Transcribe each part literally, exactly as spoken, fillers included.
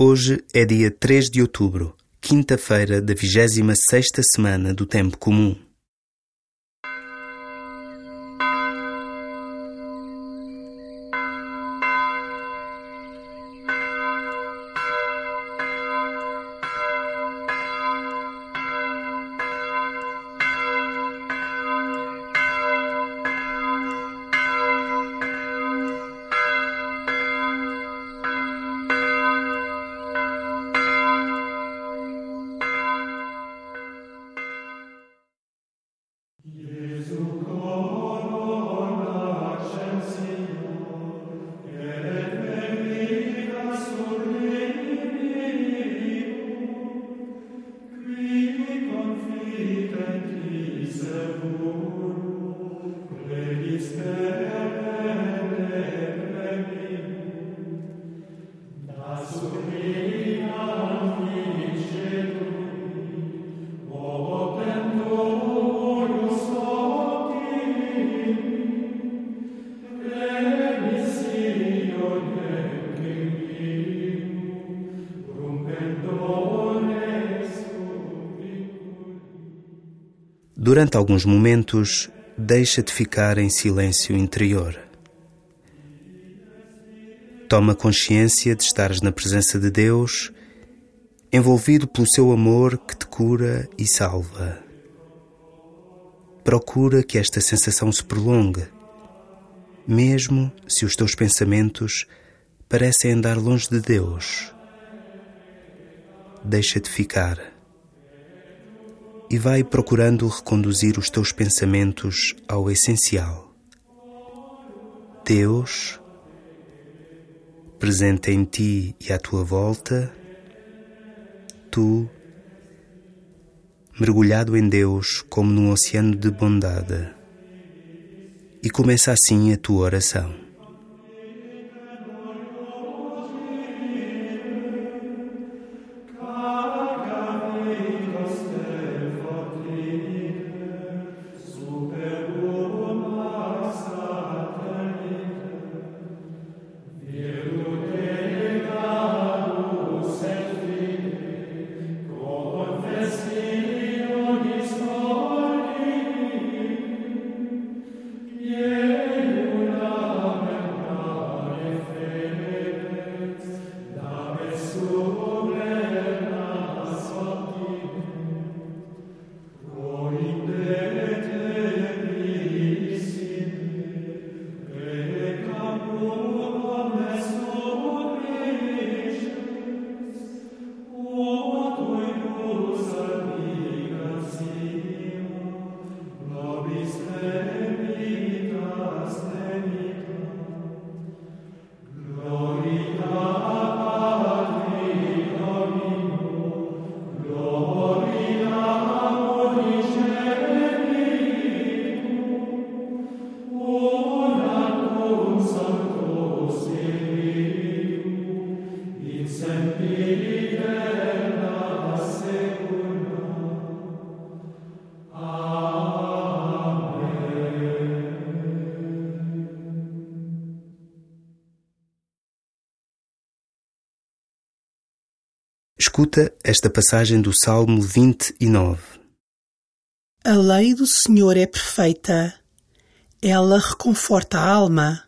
Hoje é dia três de outubro, quinta-feira da vigésima sexta semana do Tempo Comum. Durante alguns momentos, deixa-te ficar em silêncio interior. Toma consciência de estares na presença de Deus, envolvido pelo seu amor que te cura e salva. Procura que esta sensação se prolongue, mesmo se os teus pensamentos parecem andar longe de Deus. Deixa-te ficar. E vai procurando reconduzir os teus pensamentos ao essencial. Deus, presente em ti e à tua volta, tu, mergulhado em Deus como num oceano de bondade. E começa assim a tua oração. Escuta esta passagem do Salmo vinte e nove. A lei do Senhor é perfeita, ela reconforta a alma.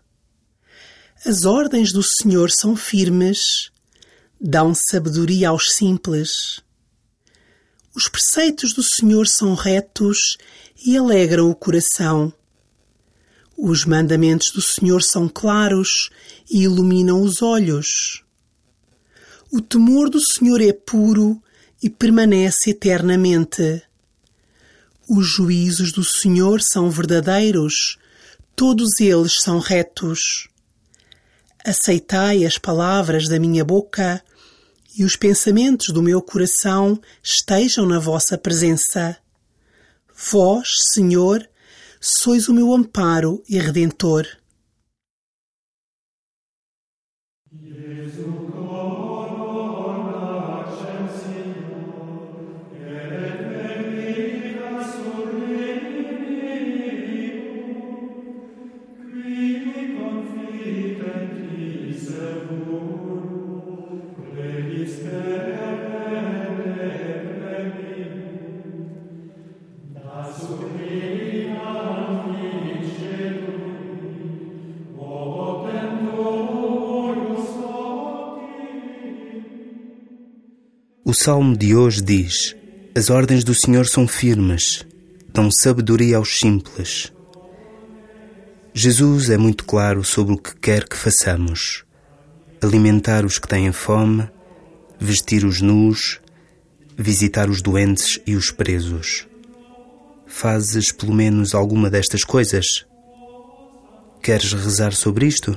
As ordens do Senhor são firmes, dão sabedoria aos simples. Os preceitos do Senhor são retos e alegram o coração. Os mandamentos do Senhor são claros e iluminam os olhos. O temor do Senhor é puro e permanece eternamente. Os juízos do Senhor são verdadeiros, todos eles são retos. Aceitai as palavras da minha boca e os pensamentos do meu coração estejam na vossa presença. Vós, Senhor, sois o meu amparo e redentor. O salmo de hoje diz: as ordens do Senhor são firmes, dão sabedoria aos simples. Jesus é muito claro sobre o que quer que façamos: alimentar os que têm fome, vestir os nus, visitar os doentes e os presos. Fazes pelo menos alguma destas coisas? Queres rezar sobre isto?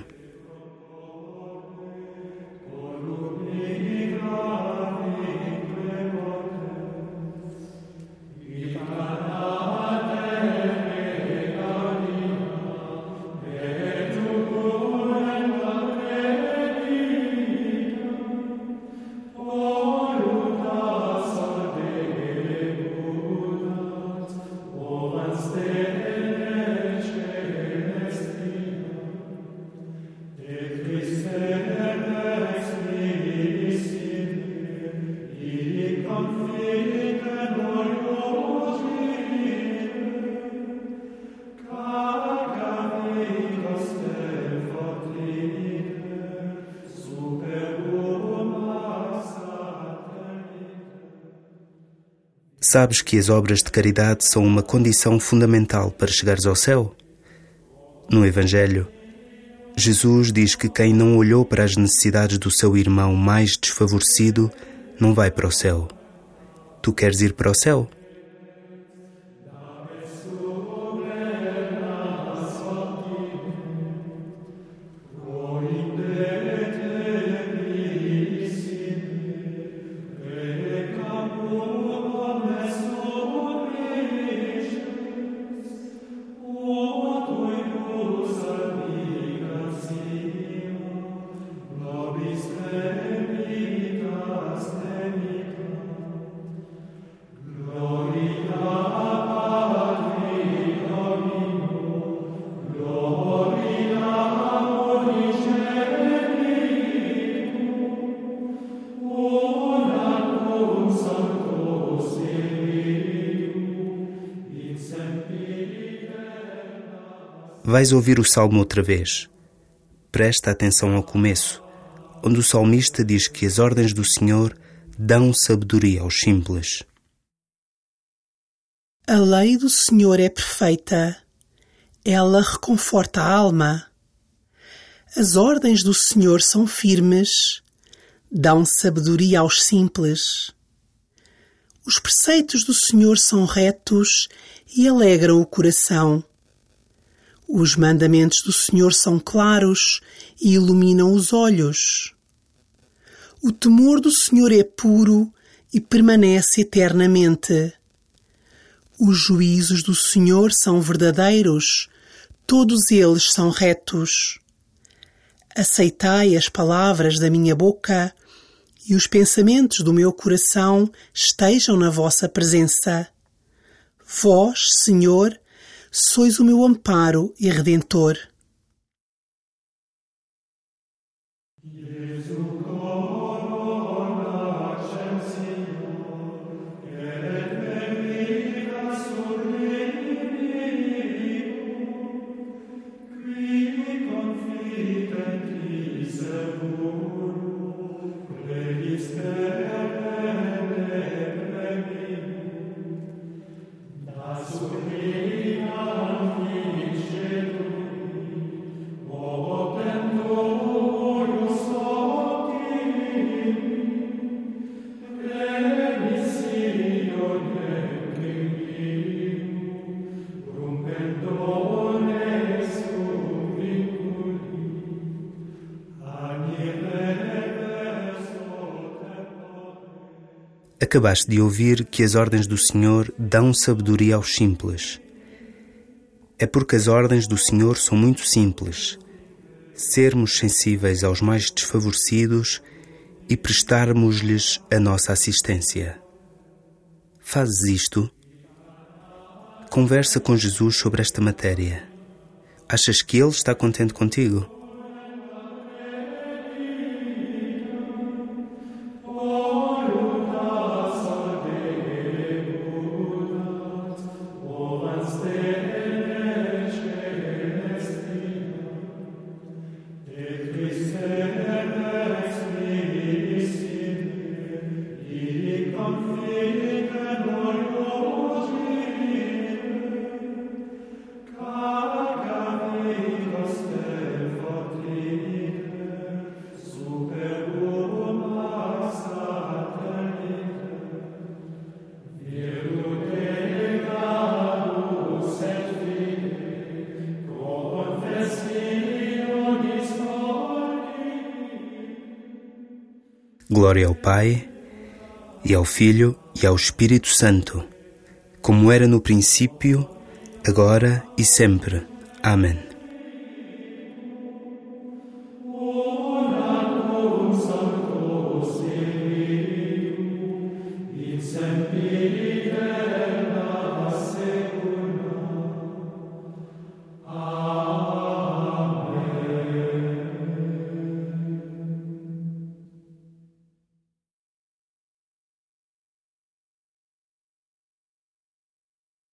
Sabes que as obras de caridade são uma condição fundamental para chegares ao céu? No Evangelho, Jesus diz que quem não olhou para as necessidades do seu irmão mais desfavorecido não vai para o céu. Tu queres ir para o céu? Vais ouvir o salmo outra vez. Presta atenção ao começo, onde o salmista diz que as ordens do Senhor dão sabedoria aos simples. A lei do Senhor é perfeita, ela reconforta a alma. As ordens do Senhor são firmes, dão sabedoria aos simples. Os preceitos do Senhor são retos e alegram o coração. Os mandamentos do Senhor são claros e iluminam os olhos. O temor do Senhor é puro e permanece eternamente. Os juízos do Senhor são verdadeiros, todos eles são retos. Aceitai as palavras da minha boca e os pensamentos do meu coração estejam na vossa presença. Vós, Senhor, sois o meu amparo e redentor. Acabaste de ouvir que as ordens do Senhor dão sabedoria aos simples. É porque as ordens do Senhor são muito simples. Sermos sensíveis aos mais desfavorecidos e prestarmos-lhes a nossa assistência. Fazes isto? Conversa com Jesus sobre esta matéria. Achas que Ele está contente contigo? Glória ao Pai, e ao Filho, e ao Espírito Santo, como era no princípio, agora e sempre. Amém.